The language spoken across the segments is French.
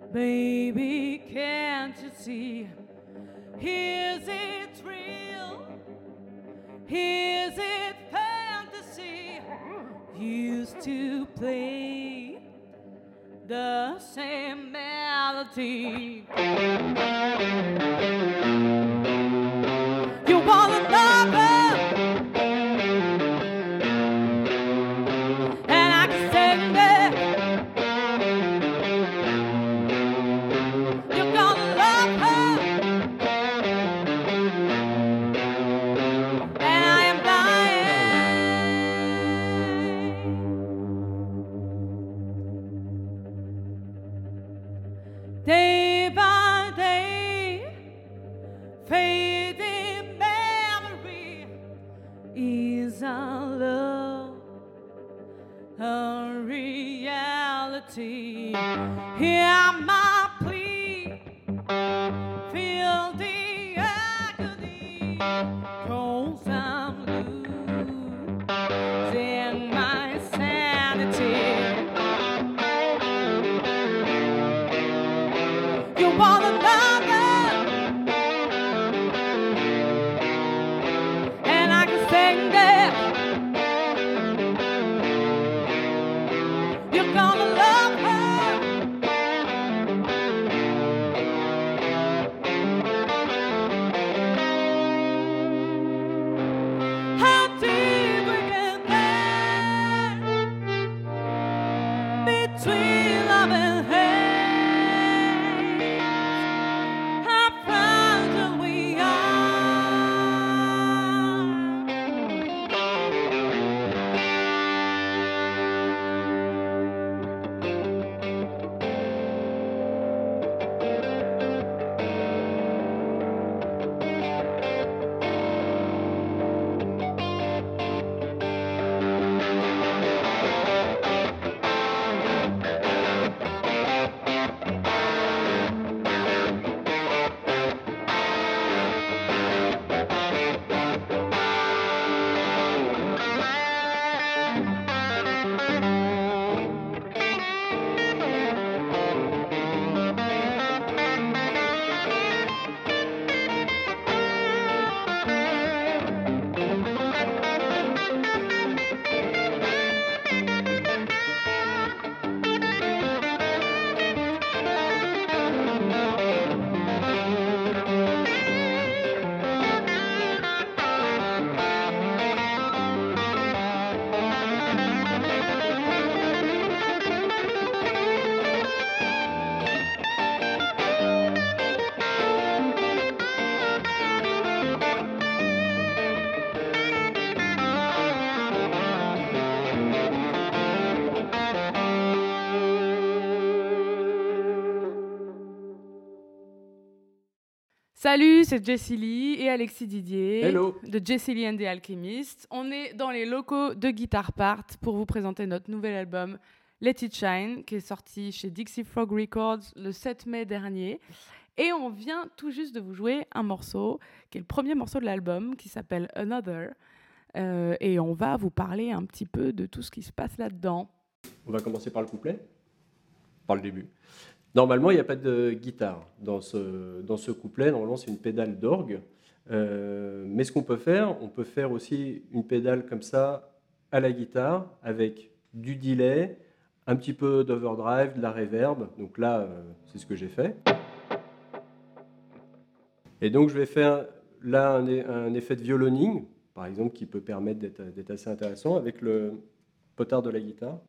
Baby, can't you see? Is it real? Is it fantasy? Used to play the same melody. You want another, and I can send it. You're gonna love her, and I am dying. Day by day, fading memory. Is our love a reality? Hear my plea, feel the agony, 'cause I'm losing my sanity. You want another, and I can sing that. You're gonna love her, how deep we can get between love and hate, how fragile we Salut, c'est Jessie Lee et Alexis Didier Hello. de Jessie Lee and the Alchemist. On est dans les locaux de Guitar Part pour vous présenter notre nouvel album Let It Shine qui est sorti chez Dixie Frog Records le 7 mai dernier. Et on vient tout juste de vous jouer un morceau qui est le premier morceau de l'album qui s'appelle Another. Et on va vous parler un petit peu de tout ce qui se passe là-dedans. On va commencer par le couplet, par le début. Normalement, il n'y a pas de guitare dans ce couplet. Normalement, c'est une pédale d'orgue. Mais ce qu'on peut faire, on peut faire aussi une pédale comme ça à la guitare avec du delay, un petit peu d'overdrive, de la reverb. Donc là, c'est ce que j'ai fait. Et donc, je vais faire là un effet de violoning, par exemple, qui peut permettre d'être assez intéressant avec le potard de la guitare.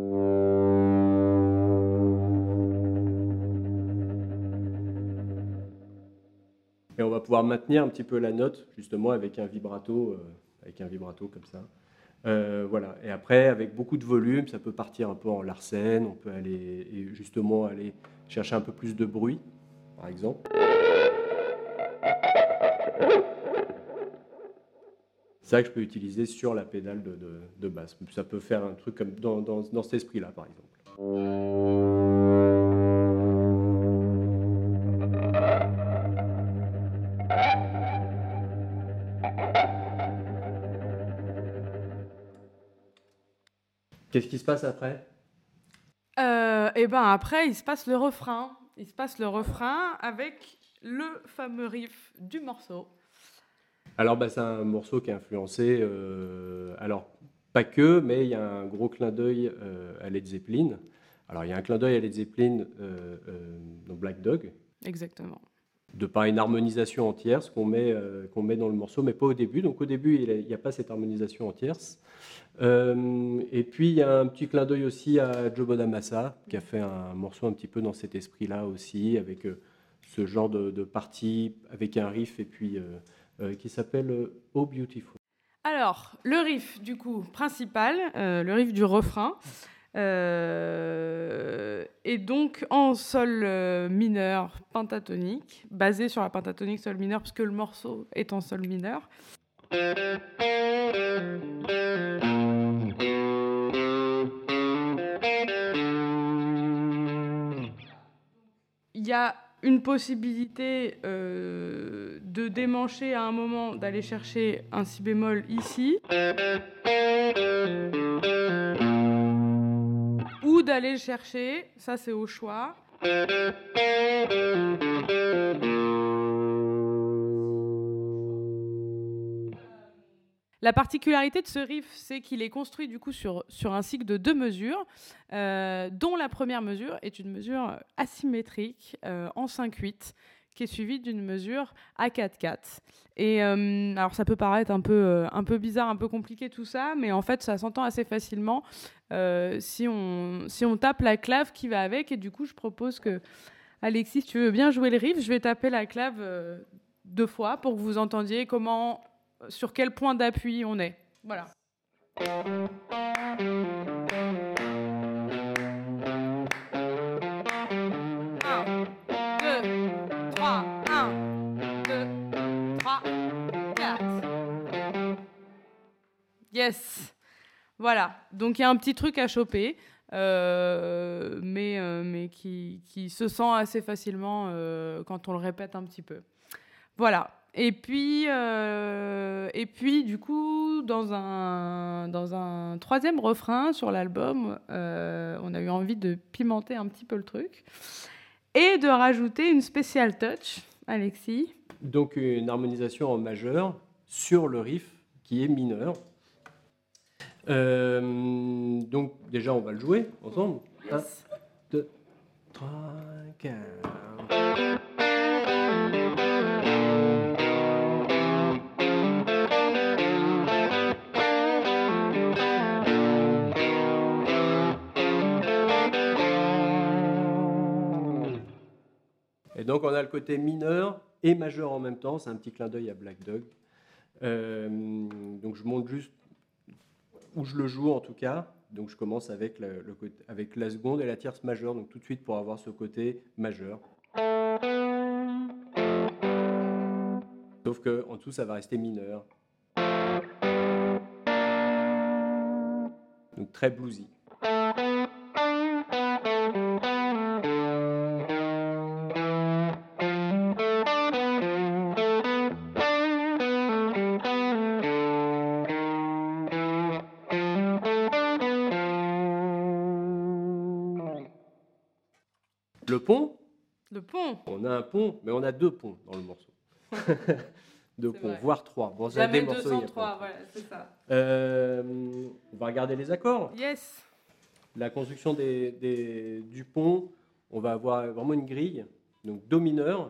Et on va pouvoir maintenir un petit peu la note, justement, avec un vibrato comme ça. Voilà. Et après, avec beaucoup de volume, ça peut partir un peu en Larsen, on peut aller chercher un peu plus de bruit, par exemple. C'est ça que je peux utiliser sur la pédale de basse. Ça peut faire un truc comme dans cet esprit-là, par exemple. Qu'est-ce qui se passe après ? Et ben après, il se passe le refrain. il se passe le refrain avec le fameux riff du morceau. Alors, c'est un morceau qui est influencé, alors pas que, mais il y a un gros clin d'œil à Led Zeppelin. Alors, il y a un clin d'œil à Led Zeppelin dans Black Dog, Exactement. de par une harmonisation en tierce qu'on met dans le morceau, mais pas au début. Donc, au début, il n'y a pas cette harmonisation en tierce. Et puis, il y a un petit clin d'œil aussi à Joe Bonamassa, qui a fait un morceau un petit peu dans cet esprit-là aussi, avec ce genre de partie, avec un riff, et puis qui s'appelle Oh Beautiful. Alors, le riff, du coup, principal, le riff du refrain, est donc en sol mineur pentatonique, basé sur la pentatonique sol mineur, puisque le morceau est en sol mineur. Il y a une possibilité de démancher à un moment, d'aller chercher un si bémol ici, ou d'aller le chercher, ça c'est au choix. La particularité de ce riff, c'est qu'il est construit du coup sur un cycle de 2 mesures, dont la première mesure est une mesure asymétrique en 5/8, qui est suivie d'une mesure à 4/4. Et alors ça peut paraître un peu bizarre, un peu compliqué tout ça, mais en fait ça s'entend assez facilement si on tape la clave qui va avec. Et du coup je propose que, Alexis, si tu veux bien jouer le riff, je vais taper la clave 2 fois pour que vous entendiez sur quel point d'appui on est. Voilà. 1, 2, 3, 1, 2, 3, 4. Yes. Voilà. Donc il y a un petit truc à choper, mais qui se sent assez facilement quand on le répète un petit peu. Voilà. Et puis, du coup, dans un troisième refrain sur l'album, on a eu envie de pimenter un petit peu le truc et de rajouter une special touch, Alexis. Donc une harmonisation en majeur sur le riff qui est mineur. Donc déjà on va le jouer ensemble. Yes. 1, 2, 3, 4. Et donc on a le côté mineur et majeur en même temps, c'est un petit clin d'œil à Black Dog. Donc je montre juste où je le joue en tout cas. Donc je commence avec la seconde et la tierce majeure, donc tout de suite pour avoir ce côté majeur. Sauf qu'en dessous ça va rester mineur. Donc très bluesy. Le pont. Le pont. On a un pont, mais on a 2 ponts dans le morceau. 2 ponts, vrai. voire 3. Bon, Jamais des morceaux, 203, voilà, c'est ça. On va regarder les accords. Yes. La construction du pont, on va avoir vraiment une grille. Donc Do mineur.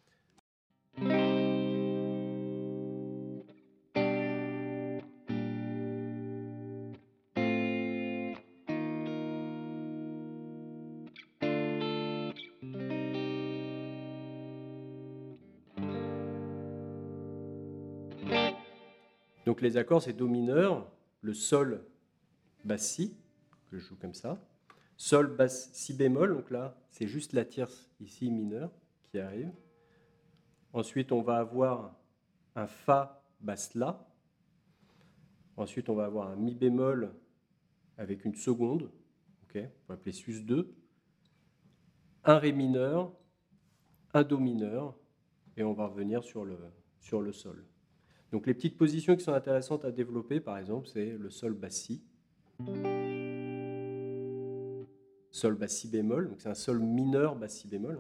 Donc les accords, c'est Do mineur, le Sol, basse Si, que je joue comme ça. Sol, basse, Si bémol, donc là, c'est juste la tierce ici mineure qui arrive. Ensuite, on va avoir un Fa, basse La. Ensuite, on va avoir un Mi bémol avec une seconde, okay, on va appeler Sus2. Un Ré mineur, un Do mineur, et on va revenir sur le Sol. Donc les petites positions qui sont intéressantes à développer, par exemple, c'est le Sol basse Si. sol basse si bémol, donc c'est un sol mineur basse si bémol.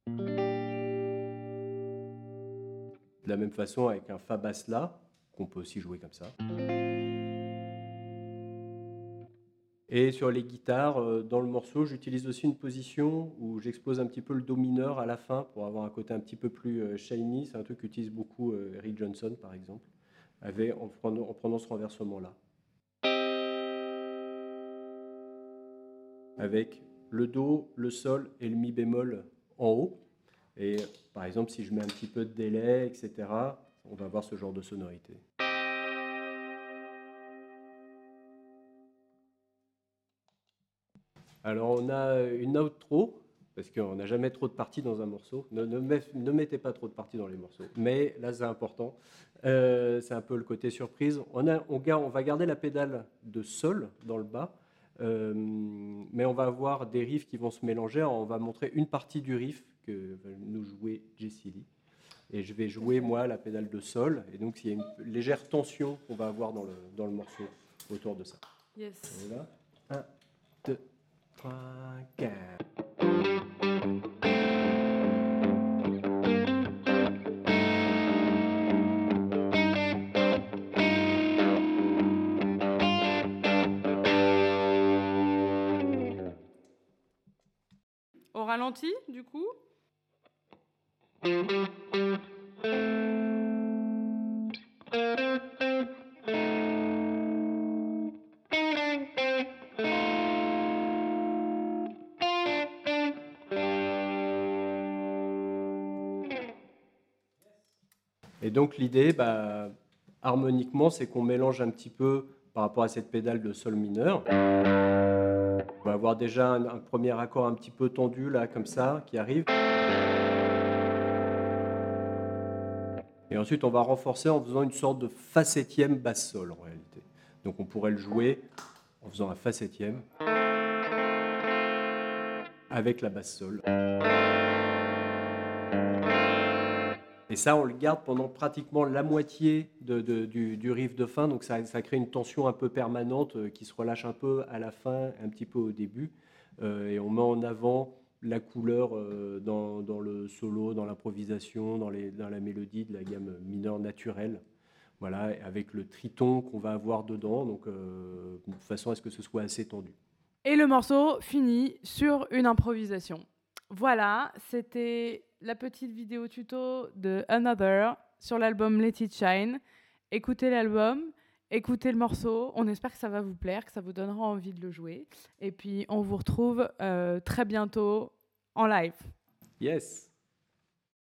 De la même façon avec un fa basse la, qu'on peut aussi jouer comme ça. Et sur les guitares, dans le morceau, j'utilise aussi une position où j'expose un petit peu le do mineur à la fin pour avoir un côté un petit peu plus shiny. C'est un truc qu'utilise beaucoup Eric Johnson, par exemple, en prenant ce renversement-là. Avec le do, le sol et le mi bémol en haut. Et par exemple, si je mets un petit peu de délai, etc., on va avoir ce genre de sonorité. Alors on a une outro, parce qu'on n'a jamais trop de parties dans un morceau. Ne mettez pas trop de parties dans les morceaux. Mais là, c'est important. C'est un peu le côté surprise. On va garder la pédale de sol dans le bas, mais on va avoir des riffs qui vont se mélanger. Alors, on va montrer une partie du riff que va nous jouer Jessie Lee. Et je vais jouer, moi, la pédale de sol. Et donc, il y a une légère tension qu'on va avoir dans le morceau autour de ça. Yes. Voilà. 1, 2, 3, 4. Au ralenti, du coup. Et donc l'idée, harmoniquement, c'est qu'on mélange un petit peu par rapport à cette pédale de sol mineur. On va avoir déjà un premier accord un petit peu tendu, là, comme ça, qui arrive. Et ensuite, on va renforcer en faisant une sorte de fa septième basse sol, en réalité. Donc on pourrait le jouer en faisant un fa septième avec la basse sol. Et ça, on le garde pendant pratiquement la moitié du riff de fin, donc ça crée une tension un peu permanente qui se relâche un peu à la fin, un petit peu au début. Et on met en avant la couleur dans le solo, dans l'improvisation, dans la mélodie de la gamme mineure naturelle. Voilà, avec le triton qu'on va avoir dedans, donc de façon à ce que ce soit assez tendu. Et le morceau finit sur une improvisation. Voilà, c'était la petite vidéo tuto de Another sur l'album Let It Shine. Écoutez l'album, écoutez le morceau. On espère que ça va vous plaire, que ça vous donnera envie de le jouer. Et puis, on vous retrouve très bientôt en live. Yes.